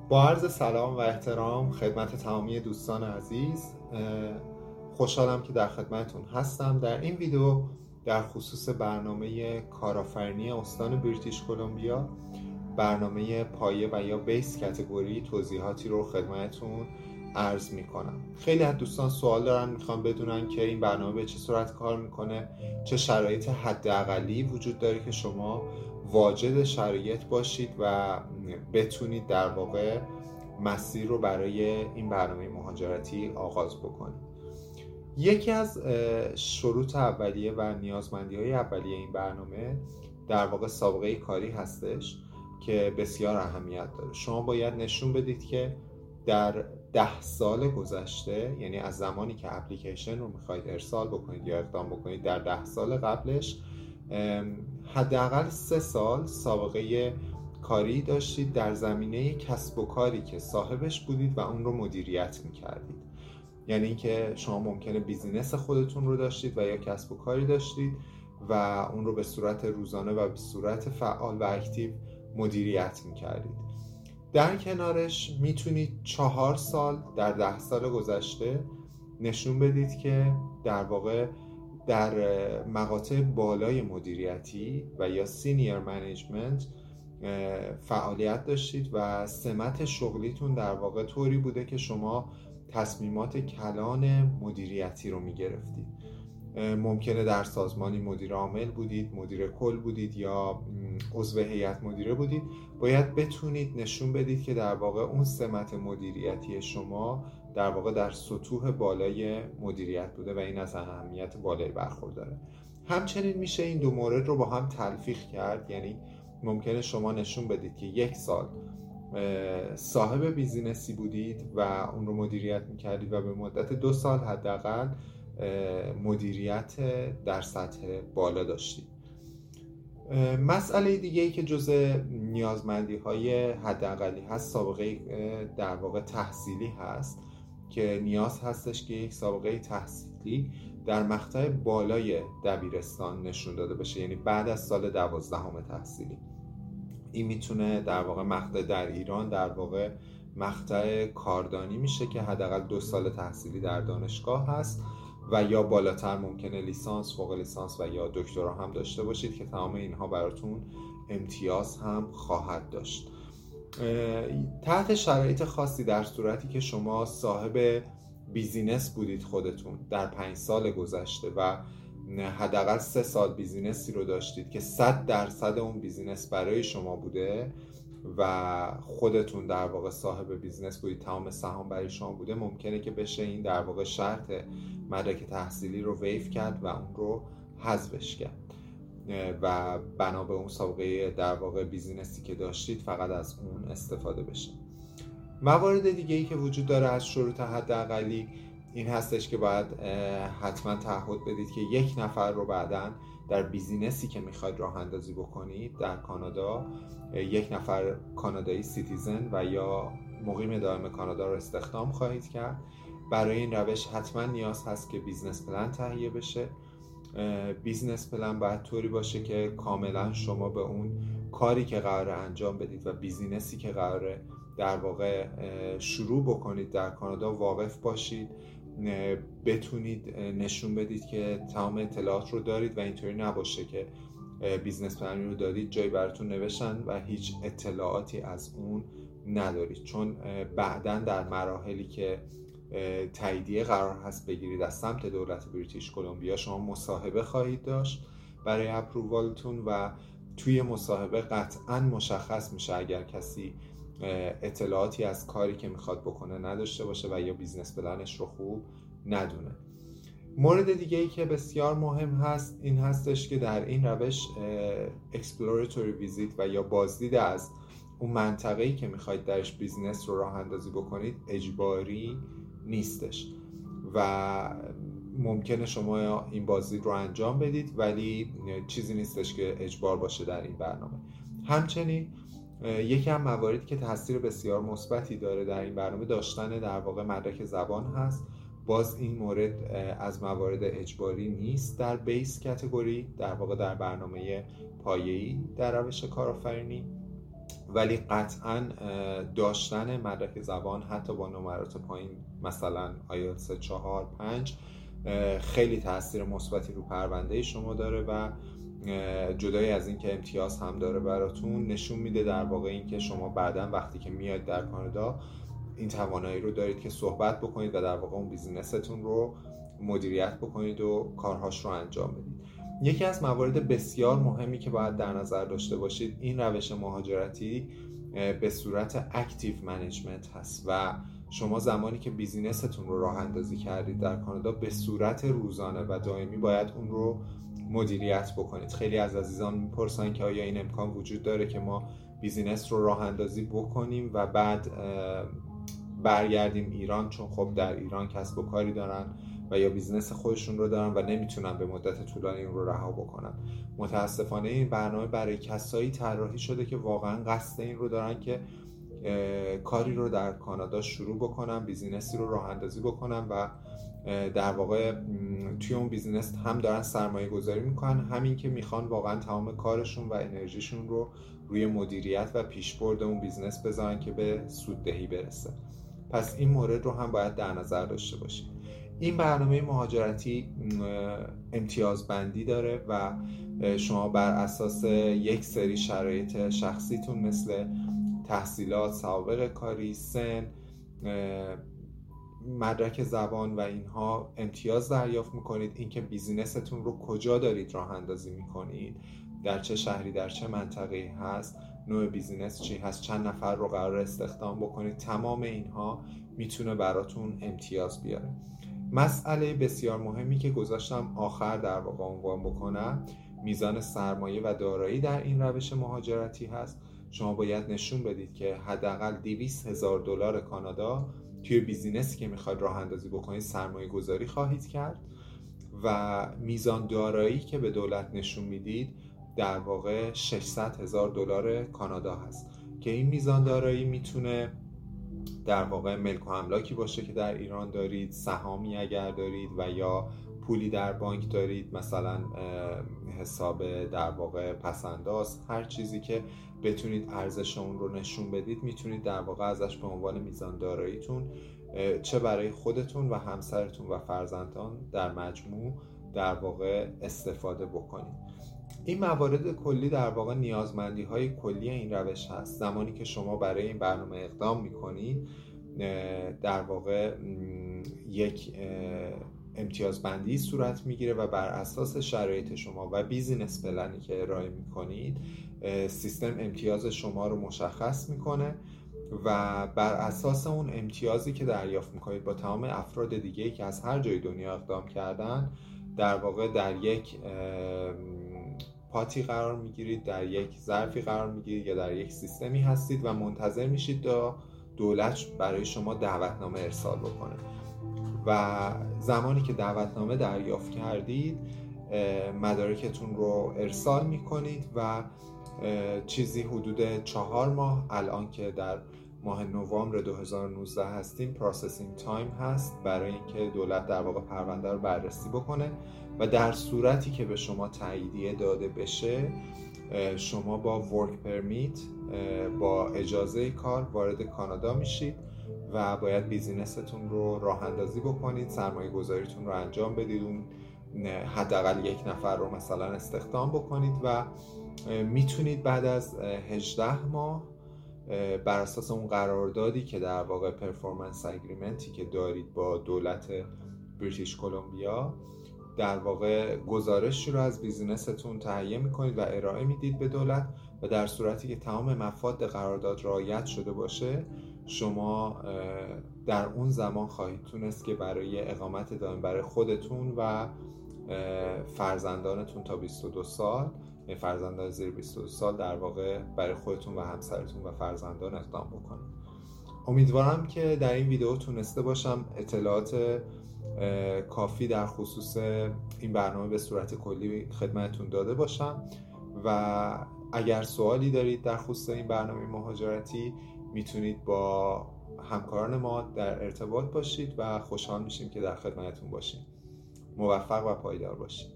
با عرض سلام و احترام خدمت تمامی دوستان عزیز، خوشحالم که در خدمتون هستم. در این ویدیو در خصوص برنامه کارآفرینی استان بریتیش کلمبیا، برنامه پایه و یا بیس کاتگوری توضیحاتی رو خدمتون عرض میکنم. خیلی از دوستان سوال دارن، میخوان بدونن که این برنامه به چه صورت کار میکنه، چه شرایط حداقلی وجود داره که شما واجد شرایط باشید و بتونید در واقع مسیر رو برای این برنامه مهاجرتی آغاز بکنید. یکی از شروط اولیه و نیازمندی‌های اولیه این برنامه در واقع سابقه کاری هستش که بسیار اهمیت داره. شما باید نشون بدید که در 10 سال گذشته، یعنی از زمانی که اپلیکیشن رو میخواید ارسال بکنید یا اقدام بکنید، در 10 سال قبلش حداقل 3 سال سابقه کاری داشتید در زمینه کسب و کاری که صاحبش بودید و اون رو مدیریت میکردید. یعنی اینکه شما ممکنه بیزینس خودتون رو داشتید و یا کسب و کاری داشتید و اون رو به صورت روزانه و به صورت فعال و اکتیو مدیریت میکردید. در کنارش میتونید 4 سال در 10 سال گذشته نشون بدید که در واقع در مقاطع بالای مدیریتی و یا سینیر منیجمنت فعالیت داشتید و سمت شغلیتون در واقع طوری بوده که شما تصمیمات کلان مدیریتی رو میگرفتید. ممکنه در سازمانی مدیر عامل بودید، مدیر کل بودید یا عضو هیئت مدیره بودید. باید بتونید نشون بدید که در واقع اون سمت مدیریتی شما در واقع در سطوح بالای مدیریت بوده و این از اهمیت بالایی برخورداره. همچنین میشه این دو مورد رو با هم تلفیق کرد، یعنی ممکنه شما نشون بدید که 1 سال صاحب بیزینسی بودید و اون رو مدیریت میکردید و به مدت 2 سال حداقل مدیریت در سطح بالا داشتید. مسئله دیگه ای که جزء نیازمندی های حداقلی هست، سابقه در واقع تحصیلی هست که نیاز هستش که یک سابقه تحصیلی در مقطع بالای دبیرستان نشون داده بشه، یعنی بعد از سال 12 تحصیلی. این میتونه در واقع مقطع در ایران در واقع مقطع کاردانی میشه که حداقل 2 سال تحصیلی در دانشگاه هست و یا بالاتر ممکنه لیسانس، فوق لیسانس و یا دکترا هم داشته باشید که تمام اینها براتون امتیاز هم خواهد داشت. تحت شرایط خاصی در صورتی که شما صاحب بیزینس بودید خودتون در 5 سال گذشته و حداقل 3 سال بیزینسی رو داشتید که 100% اون بیزینس برای شما بوده و خودتون در واقع صاحب بیزینس بودید، تمام سهام برای شما بوده، ممکنه که بشه این در واقع شرط مدرک تحصیلی رو ویو کرد و اون رو حذفش کرد و بنا به اون سابقه در واقع بیزینسی که داشتید فقط از اون استفاده بشه. موارد دیگه ای که وجود داره از شروط حداقلی این هستش که باید حتما تعهد بدید که 1 نفر رو بعداً در بیزینسی که میخواید راه اندازی بکنید در کانادا 1 نفر کانادایی سیتیزن و یا مقیم دائم کانادا رو استخدام خواهید کرد. برای این روش حتما نیاز هست که بیزنس پلن تهیه بشه. بیزنس پلن باید طوری باشه که کاملا شما به اون کاری که قراره انجام بدید و بیزینسی که قراره در واقع شروع بکنید در کانادا واقف باشید، بتونید نشون بدید که تمام اطلاعات رو دارید و اینطوری نباشه که بیزنس پلنی رو دادید جایی براتون نوشتن و هیچ اطلاعاتی از اون ندارید، چون بعداً در مراحلی که تاییدیه قرار هست بگیرید از سمت دولت بریتیش کلمبیا شما مصاحبه خواهید داشت برای اپرووالتون و توی مصاحبه قطعاً مشخص میشه اگر کسی اطلاعاتی از کاری که میخواد بکنه نداشته باشه و یا بیزنس پلنش رو خوب ندونه. مورد دیگه ای که بسیار مهم هست این هستش که در این روش exploratory visit و یا بازدید از اون منطقه‌ای که میخواید درش بیزنس رو راه اندازی بکنید اجباری نیستش و ممکنه شما این بازدید رو انجام بدید ولی چیزی نیستش که اجبار باشه در این برنامه. همچنین یکی از مواردی که تاثیر بسیار مثبتی داره در این برنامه داشتن در واقع مدرک زبان هست. باز این مورد از موارد اجباری نیست در بیس کاتگوری، در واقع در برنامه پایه‌ای در روش کارآفرینی ولی قطعاً داشتن مدرک زبان حتی با نمرات پایین مثلا آیلتس 4-5 خیلی تاثیر مثبتی رو پرونده شما داره و جدای از این که امتیاز هم داره براتون، نشون میده در واقع این که شما بعداً وقتی که میاد در کانادا این توانایی رو دارید که صحبت بکنید و در واقع اون بیزینستون رو مدیریت بکنید و کارهاش رو انجام بدید. یکی از موارد بسیار مهمی که باید در نظر داشته باشید این روش مهاجرتی به صورت اکتیو منیجمنت هست و شما زمانی که بیزینستون رو راه اندازی کردید در کانادا به صورت روزانه و دائمی باید اون رو مدیریت بکنید. خیلی از عزیزان میپرسن که آیا این امکان وجود داره که ما بیزینس رو راه اندازی بکنیم و بعد برگردیم ایران، چون خب در ایران کسب و کاری دارن و یا بیزنس خودشون رو دارن و نمیتونن به مدت طولانی اون رو رها بکنن. متاسفانه این برنامه برای کسایی طراحی شده که واقعا قصد این رو دارن که کاری رو در کانادا شروع بکنن، بیزینسی رو راه اندازی بکنن و در واقع توی اون بیزینس هم دارن سرمایه گذاری میکنن، همین که میخوان واقعا تمام کارشون و انرژیشون رو روی مدیریت و پیشبرد اون بیزنس بذارن که به سوددهی برسه. پس این مورد رو هم باید در نظر داشته باشید. این برنامه مهاجرتی امتیازبندی داره و شما بر اساس یک سری شرایط شخصیتون مثل تحصیلات، سوابق کاری، سن، مدرک زبان و اینها امتیاز دریافت میکنید. اینکه بیزینستون رو کجا دارید راه اندازی میکنید، در چه شهری، در چه منطقه‌ای هست، نوع بیزینس چی هست، چند نفر رو قرار استخدام بکنید، تمام اینها میتونه براتون امتیاز بیاره. مسئله بسیار مهمی که گذاشتم آخر در واقع عنوان بکنم میزان سرمایه و دارایی در این روش مهاجرتی هست. شما باید نشون بدید که حداقل $200,000 کانادا توی بیزینسی که میخواید راه اندازی بکنید سرمایه گذاری خواهید کرد و میزان دارایی که به دولت نشون میدید در واقع $600,000 کانادا هست که این میزان دارایی میتونه در واقع ملک و املاکی باشه که در ایران دارید، سهامی اگر دارید و یا پولی در بانک دارید، مثلا حساب در واقع پسنداز، هر چیزی که بتونید ارزش اون رو نشون بدید میتونید در واقع ازش به عنوان میزان داراییتون چه برای خودتون و همسرتون و فرزندان در مجموع در واقع استفاده بکنید. این موارد کلی در واقع نیازمندی های کلی این روش هست. زمانی که شما برای این برنامه اقدام میکنید در واقع یک امتیازبندی صورت میگیره و بر اساس شرایط شما و بیزینس پلنی که ارائه میکنید سیستم امتیاز شما رو مشخص میکنه و بر اساس اون امتیازی که دریافت میکنید با تمام افراد دیگه‌ای که از هر جای دنیا اقدام کردن در واقع در یک پاتی قرار میگیرید، در یک ظرفی قرار میگیرید یا در یک سیستمی هستید و منتظر میشید تا دولت برای شما دعوتنامه ارسال بکنه و زمانی که دعوتنامه دریافت کردید مدارکتون رو ارسال میکنید و چیزی حدود 4 ماه، الان که در ماه نوامبر 2019 هستیم، پروسسینگ تایم هست برای اینکه دولت در واقع پرونده رو بررسی بکنه و در صورتی که به شما تاییدیه داده بشه شما با ورک پرمیت، با اجازه کار وارد کانادا میشید و باید بیزینستون رو راه اندازی بکنید، سرمایه گذاریتون رو انجام بدید، اون حداقل 1 نفر رو مثلا استخدام بکنید و میتونید بعد از 18 ماه بر اساس اون قراردادی که در واقع پرفورمنس اگریمنتی که دارید با دولت بریتیش کلمبیا در واقع گزارشی رو از بیزینستون تهیه میکنید و ارائه میدید به دولت و در صورتی که تمام مفاد قرارداد رعایت شده باشه شما در اون زمان خواهید تونست که برای اقامت دائم برای خودتون و فرزندانتون تا 22 سال، فرزندان زیر 22 سال در واقع برای خودتون و همسرتون و فرزندان اقدام بکنید. امیدوارم که در این ویدیو تونسته باشم اطلاعات کافی در خصوص این برنامه به صورت کلی خدمتتون داده باشم و اگر سوالی دارید در خصوص این برنامه مهاجرتی میتونید با همکاران ما در ارتباط باشید و خوشحال میشیم که در خدمتتون باشیم. موفق و پایدار باشید.